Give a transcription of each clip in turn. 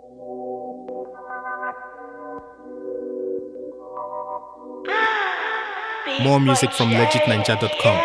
More music from legitninja.com.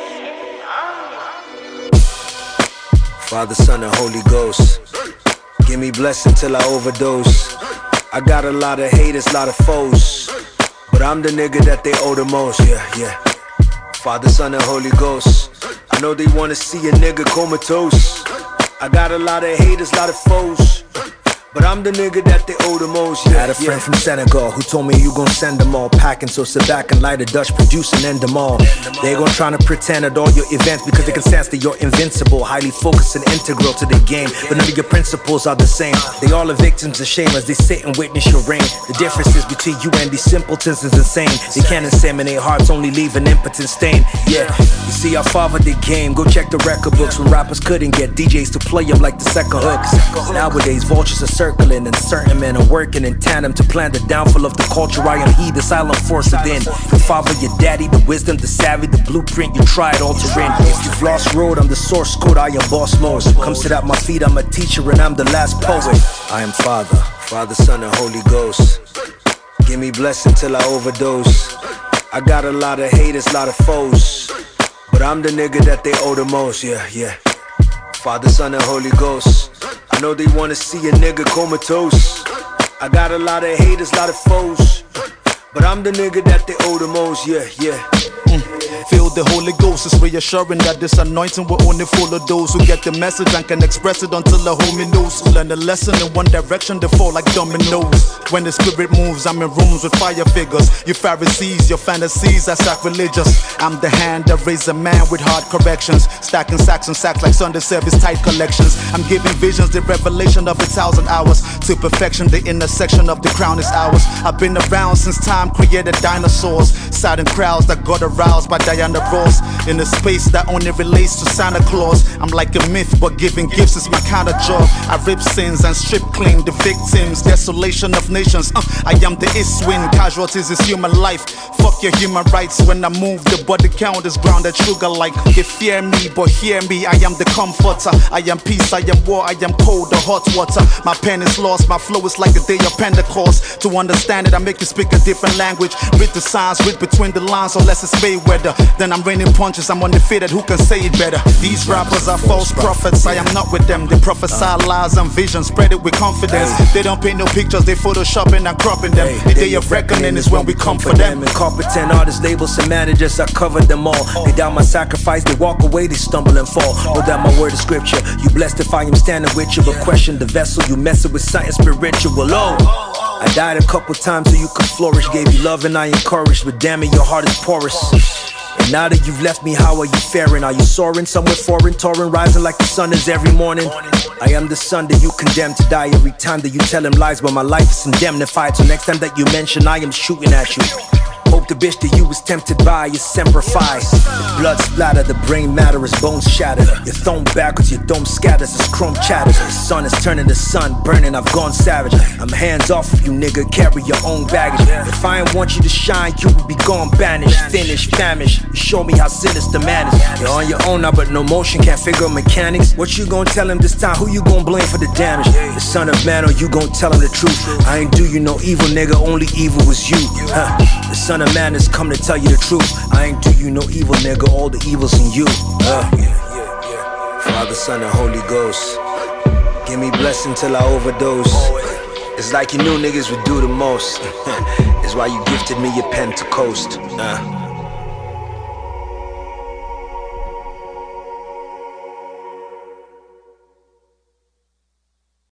Father, Son, and Holy Ghost, give me blessing till I overdose. I got a lot of haters, lot of foes, but I'm the nigga that they owe the most, yeah. Father, Son, and Holy Ghost, I know they wanna see a nigga comatose. I got a lot of haters, lot of foes, but I'm the nigga that they owe the most, yeah. I had a friend from Senegal who told me you gon' send them all packing, so sit back and light a Dutch, produce and end them all. They gon' tryna pretend at all your events because they can sense that you're invincible, highly focused and integral to the game, but none of your principles are the same. They all are victims of shame as they sit and witness your reign. The differences between you and these simpletons is insane. They can't inseminate hearts, only leave an impotent stain. Yeah, you see I fathered the game. Go check the record books when rappers couldn't get DJs to play them like the second hooks. Nowadays vultures are circling and certain men are working in tandem to plan the downfall of the culture. I am he, the silent force within. Your father, your daddy, the wisdom, the savvy, the blueprint you tried altering. If you've lost road, I'm the source code, I am boss mode. Come sit at my feet, I'm a teacher and I'm the last poet. I am Father, Son, and Holy Ghost. Give me blessing till I overdose. I got a lot of haters, lot of foes, but I'm the nigga that they owe the most, yeah. Father, Son, and Holy Ghost, I know they wanna see a nigga comatose. I got a lot of haters, lot of foes, but I'm the nigga that they owe the most, yeah. Feel the Holy Ghost is reassuring that this anointing will only follow those who get the message and can express it until the homie knows. Who learn the lesson in one direction, they fall like dominoes. When the spirit moves, I'm in rooms with fire figures. You Pharisees, your fantasies are sacrilegious. I'm the hand that raised a man with hard corrections, stacking sacks and sacks like Sunday service tight collections. I'm giving visions, the revelation of 1,000 hours to perfection. The intersection of the crown is ours. I've been around since time created dinosaurs, sat in crowds that got aroused by Diana Ross, in a space that only relates to Santa Claus. I'm like a myth, but giving gifts is my kind of job. I rip sins and strip clean the victims, desolation of nations. I am the east wind, casualties is human life. Fuck your human rights. When I move, the body count is grounded sugar like. They fear me, but hear me, I am the comforter. I am peace, I am war, I am cold or hot water. My pen is lost, my flow is like the day of Pentecost. To understand it, I make you speak a different language. Read the signs, read between the lines, unless it's Mayweather. Then I'm raining punches, I'm undefeated, who can say it better? These rappers are false prophets, I am not with them. They prophesy lies and visions, spread it with confidence. They don't paint no pictures, they photoshopping and cropping them. The day of reckoning is when we come for them. Incompetent artists, labels, and managers, I covered them all. They doubt my sacrifice, they walk away, they stumble and fall. Know that my word is scripture. You blessed if I am standing with you, but question the vessel. You messing with something spiritual. Oh, I died a couple times so you could flourish. Gave you love and I encouraged, but damn it, your heart is porous. And now that you've left me, how are you faring? Are you soaring somewhere foreign, touring, rising like the sun is every morning? I am the son that you condemn to die every time that you tell him lies, but my life is indemnified. So next time that you mention, I am shooting at you. Hope the bitch that you was tempted by is semperfi. The blood splatter, the brain matter as bones shatter. You're thrown backwards, your dome scatters as chrome chatters. The sun is turning to sun, burning, I've gone savage. I'm hands off of you, nigga, carry your own baggage. If I ain't want you to shine, you would be gone banished, finished, famished. Show me how sinister man is. You're on your own now, but no motion, can't figure mechanics. What you gon' tell him this time? Who you gon' blame for the damage? The son of man, or you gon' tell him the truth? I ain't do you no evil, nigga, only evil was you. The son of man has come to tell you the truth. I ain't do you no evil, nigga, all the evil's in you. Father, Son, and Holy Ghost, give me blessing till I overdose. It's like you knew niggas would do the most. It's why you gifted me your pen to coast.